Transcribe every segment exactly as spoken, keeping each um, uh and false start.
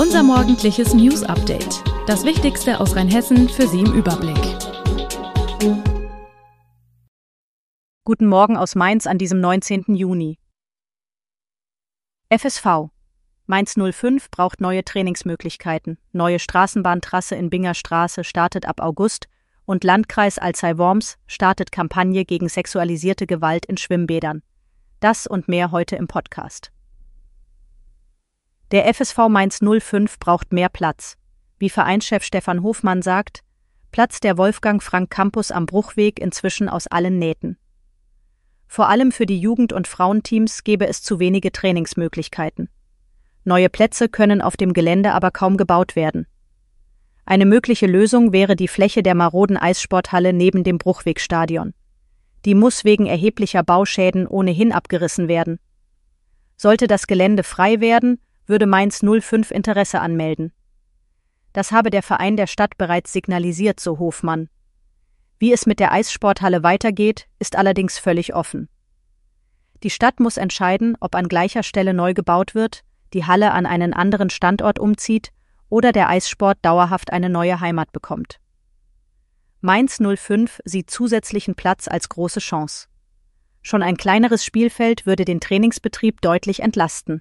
Unser morgendliches News-Update. Das Wichtigste aus Rheinhessen für Sie im Überblick. Guten Morgen aus Mainz an diesem neunzehnten Juni. F S V. Mainz null fünf braucht neue Trainingsmöglichkeiten. Neue Straßenbahntrasse in Binger Straße startet ab August und Landkreis Alzey-Worms startet Kampagne gegen sexualisierte Gewalt in Schwimmbädern. Das und mehr heute im Podcast. Der F S V Mainz null fünf braucht mehr Platz. Wie Vereinschef Stefan Hofmann sagt, platzt der Wolfgang-Frank-Campus am Bruchweg inzwischen aus allen Nähten. Vor allem für die Jugend- und Frauenteams gäbe es zu wenige Trainingsmöglichkeiten. Neue Plätze können auf dem Gelände aber kaum gebaut werden. Eine mögliche Lösung wäre die Fläche der maroden Eissporthalle neben dem Bruchwegstadion. Die muss wegen erheblicher Bauschäden ohnehin abgerissen werden. Sollte das Gelände frei werden, würde Mainz null fünf Interesse anmelden. Das habe der Verein der Stadt bereits signalisiert, so Hofmann. Wie es mit der Eissporthalle weitergeht, ist allerdings völlig offen. Die Stadt muss entscheiden, ob an gleicher Stelle neu gebaut wird, die Halle an einen anderen Standort umzieht oder der Eissport dauerhaft eine neue Heimat bekommt. Mainz null fünf sieht zusätzlichen Platz als große Chance. Schon ein kleineres Spielfeld würde den Trainingsbetrieb deutlich entlasten.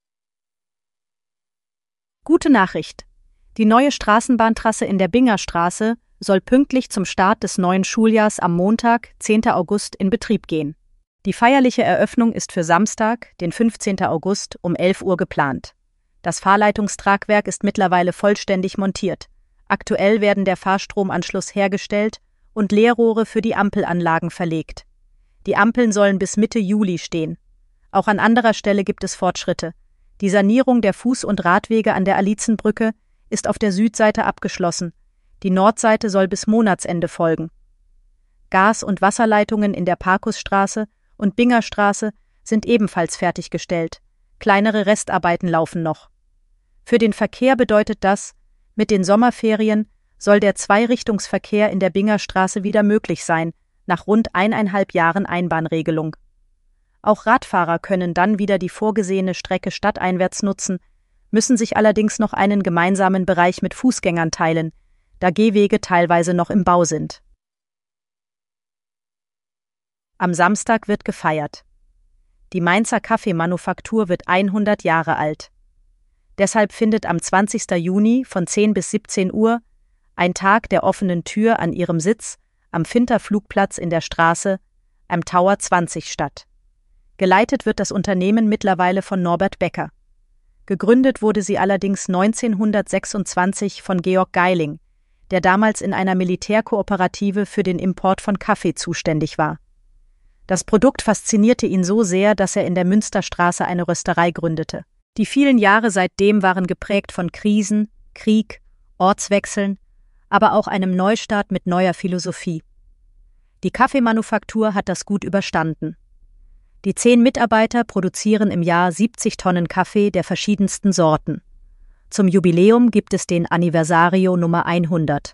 Gute Nachricht: Die neue Straßenbahntrasse in der Binger Straße soll pünktlich zum Start des neuen Schuljahrs am Montag, zehnten August, in Betrieb gehen. Die feierliche Eröffnung ist für Samstag, den fünfzehnten August, um elf Uhr geplant. Das Fahrleitungstragwerk ist mittlerweile vollständig montiert. Aktuell werden der Fahrstromanschluss hergestellt und Leerrohre für die Ampelanlagen verlegt. Die Ampeln sollen bis Mitte Juli stehen. Auch an anderer Stelle gibt es Fortschritte. Die Sanierung der Fuß- und Radwege an der Alizenbrücke ist auf der Südseite abgeschlossen. Die Nordseite soll bis Monatsende folgen. Gas- und Wasserleitungen in der Parkusstraße und Binger Straße sind ebenfalls fertiggestellt. Kleinere Restarbeiten laufen noch. Für den Verkehr bedeutet das, mit den Sommerferien soll der Zweirichtungsverkehr in der Binger Straße wieder möglich sein, nach rund eineinhalb Jahren Einbahnregelung. Auch Radfahrer können dann wieder die vorgesehene Strecke stadteinwärts nutzen, müssen sich allerdings noch einen gemeinsamen Bereich mit Fußgängern teilen, da Gehwege teilweise noch im Bau sind. Am Samstag wird gefeiert. Die Mainzer Kaffeemanufaktur wird hundert Jahre alt. Deshalb findet am zwanzigsten Juni von zehn bis siebzehn Uhr ein Tag der offenen Tür an ihrem Sitz am Finter-Flugplatz in der Straße am Tower zwanzig statt. Geleitet wird das Unternehmen mittlerweile von Norbert Becker. Gegründet wurde sie allerdings neunzehnhundertsechsundzwanzig von Georg Geiling, der damals in einer Militärkooperative für den Import von Kaffee zuständig war. Das Produkt faszinierte ihn so sehr, dass er in der Münsterstraße eine Rösterei gründete. Die vielen Jahre seitdem waren geprägt von Krisen, Krieg, Ortswechseln, aber auch einem Neustart mit neuer Philosophie. Die Kaffeemanufaktur hat das gut überstanden. Die zehn Mitarbeiter produzieren im Jahr siebzig Tonnen Kaffee der verschiedensten Sorten. Zum Jubiläum gibt es den Anniversario Nummer hundert.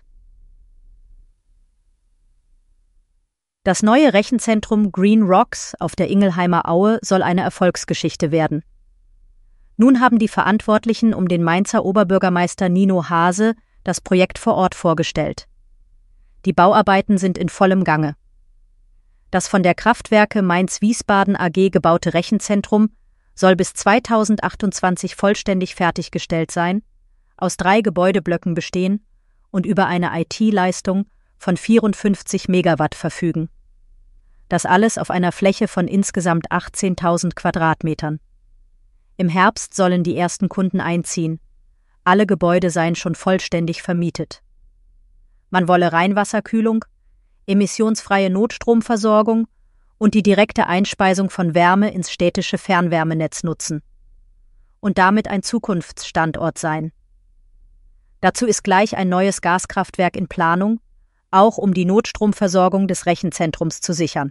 Das neue Rechenzentrum Green Rocks auf der Ingelheimer Aue soll eine Erfolgsgeschichte werden. Nun haben die Verantwortlichen um den Mainzer Oberbürgermeister Nino Hase das Projekt vor Ort vorgestellt. Die Bauarbeiten sind in vollem Gange. Das von der Kraftwerke Mainz-Wiesbaden A G gebaute Rechenzentrum soll bis zweitausendachtundzwanzig vollständig fertiggestellt sein, aus drei Gebäudeblöcken bestehen und über eine I T-Leistung von vierundfünfzig Megawatt verfügen. Das alles auf einer Fläche von insgesamt achtzehntausend Quadratmetern. Im Herbst sollen die ersten Kunden einziehen. Alle Gebäude seien schon vollständig vermietet. Man wolle Reinwasserkühlung, emissionsfreie Notstromversorgung und die direkte Einspeisung von Wärme ins städtische Fernwärmenetz nutzen. Und damit ein Zukunftsstandort sein. Dazu ist gleich ein neues Gaskraftwerk in Planung, auch um die Notstromversorgung des Rechenzentrums zu sichern.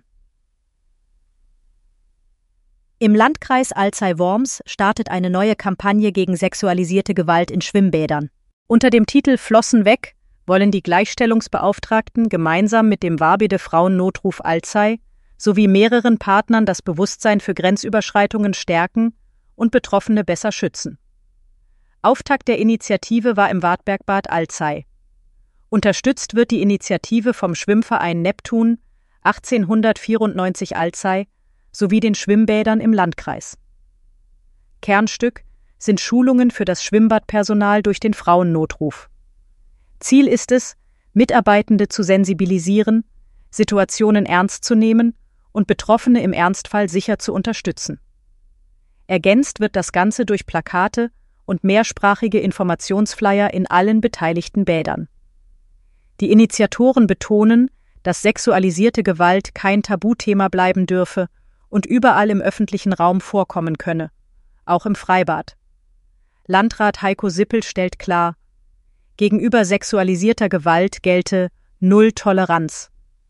Im Landkreis Alzey-Worms startet eine neue Kampagne gegen sexualisierte Gewalt in Schwimmbädern. Unter dem Titel Flossen weg wollen die Gleichstellungsbeauftragten gemeinsam mit dem Wabede Frauennotruf Alzey sowie mehreren Partnern das Bewusstsein für Grenzüberschreitungen stärken und Betroffene besser schützen. Auftakt der Initiative war im Wartbergbad Alzey. Unterstützt wird die Initiative vom Schwimmverein Neptun achtzehnhundertvierundneunzig Alzey sowie den Schwimmbädern im Landkreis. Kernstück sind Schulungen für das Schwimmbadpersonal durch den Frauennotruf. Ziel ist es, Mitarbeitende zu sensibilisieren, Situationen ernst zu nehmen und Betroffene im Ernstfall sicher zu unterstützen. Ergänzt wird das Ganze durch Plakate und mehrsprachige Informationsflyer in allen beteiligten Bädern. Die Initiatoren betonen, dass sexualisierte Gewalt kein Tabuthema bleiben dürfe und überall im öffentlichen Raum vorkommen könne, auch im Freibad. Landrat Heiko Sippel stellt klar, gegenüber sexualisierter Gewalt gelte Null Toleranz.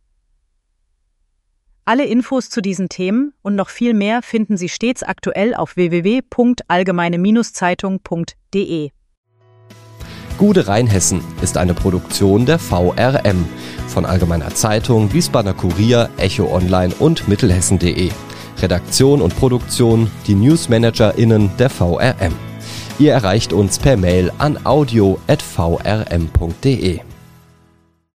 Alle Infos zu diesen Themen und noch viel mehr finden Sie stets aktuell auf w w w punkt allgemeine Zeitung punkt d e. Gude Rheinhessen ist eine Produktion der V R M von Allgemeiner Zeitung, Wiesbadener Kurier, Echo Online und Mittelhessen punkt de. Redaktion und Produktion die NewsmanagerInnen der V R M. Ihr erreicht uns per Mail an audio at v r m punkt d e.